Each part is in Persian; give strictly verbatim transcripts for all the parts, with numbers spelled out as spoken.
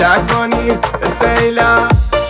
کنی سیلا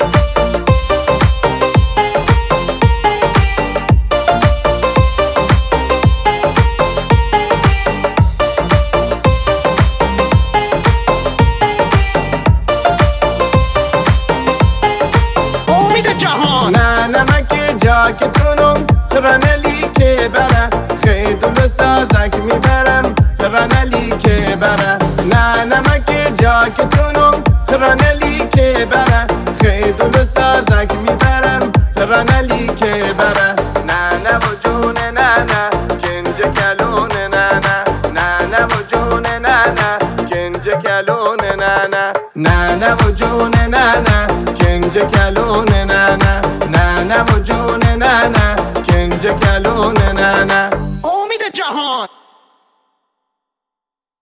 نه نمک جاکتونم رنلی که بره خیدول سازک میبرم رنلی که بره نه نمک جاکتونم رنلی که بره خیدول سازک میبرم رنلی که بره نه نه و جون نه نه کنج کلون نه نه نه نه و جون نه نه کنج کلون نه نه نه نه و جون نه نه کنج کلون نه نه نه نه و جون نه نه کنج کلون نه